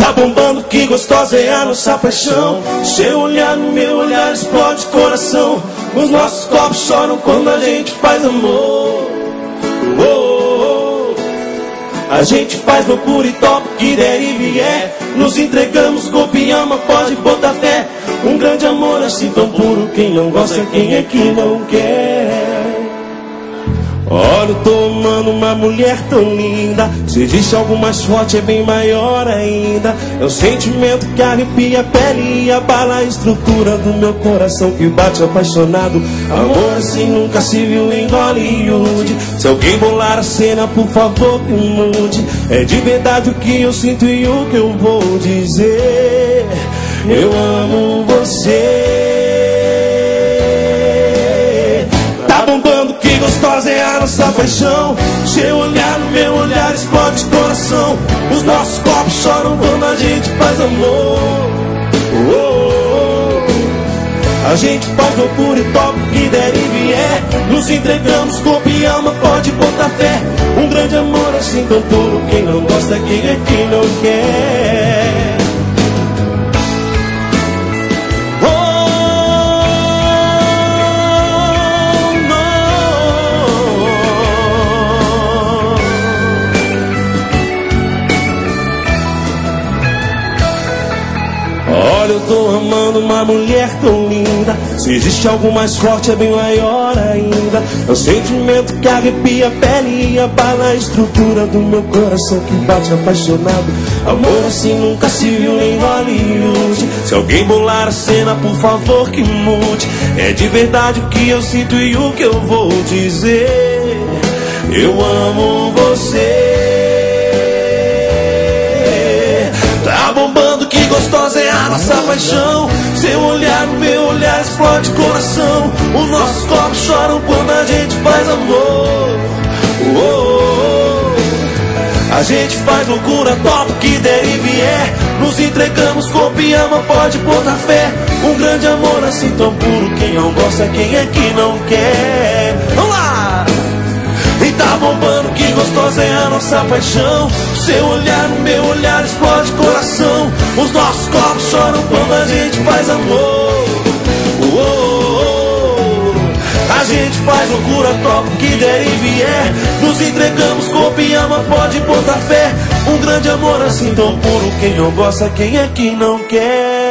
Tá bombando, que gostosa é a nossa paixão. Seu olhar no meu olhar explode coração. Os nossos copos choram quando a gente faz amor. Oh, oh, oh. A gente faz loucura e topa o que der e vier. Nos entregamos, corpo e alma, pode botar fé. Um grande amor assim tão puro, quem não gosta, quem é que não quer? Olha, eu tô amando uma mulher tão linda. Se existe algo mais forte, é bem maior ainda. É o sentimento que arrepia a pele e abala a estrutura do meu coração que bate apaixonado. Amor assim nunca se viu em Hollywood. Se alguém bolar a cena, por favor, que mude. É de verdade o que eu sinto e o que eu vou dizer. Eu amo você. Tá bombando, que gostosa é a nossa paixão. Seu olhar no meu olhar explode coração. Os nossos copos choram quando a gente faz amor. Oh, oh, oh. A gente faz loucura e topa o que der e vier. Nos entregamos, corpo e alma, pode botar fé. Um grande amor assim tão puro, quem não gosta, quem é que não quer? Olha, eu tô amando uma mulher tão linda. Se existe algo mais forte, é bem maior ainda. É o sentimento que arrepia a pele e abala a estrutura do meu coração que bate apaixonado. Amor assim nunca se viu em Hollywood. Se alguém bolar a cena, por favor, que mude. É de verdade o que eu sinto e o que eu vou dizer. Eu amo você. Tá bombando, que gostosa é a nossa paixão. Seu olhar no meu olhar explode coração. Os nossos copos choram quando a gente faz amor. Oh, oh, oh. A gente faz loucura, topa o que der e vier. Nos entregamos, corpo e alma, pode botar fé. Um grande amor assim tão puro, quem não gosta, quem é que não quer? Vamos lá! E tá bombando, que gostosa é a nossa paixão. Seu olhar no meu olhar explode coração. Os nossos copos choram quando a gente faz amor. Oh, oh, oh. A gente faz loucura, topa o que der e vier. Nos entregamos, corpo e alma, pode botar fé. Um grande amor assim tão puro, quem não gosta, quem é que não quer?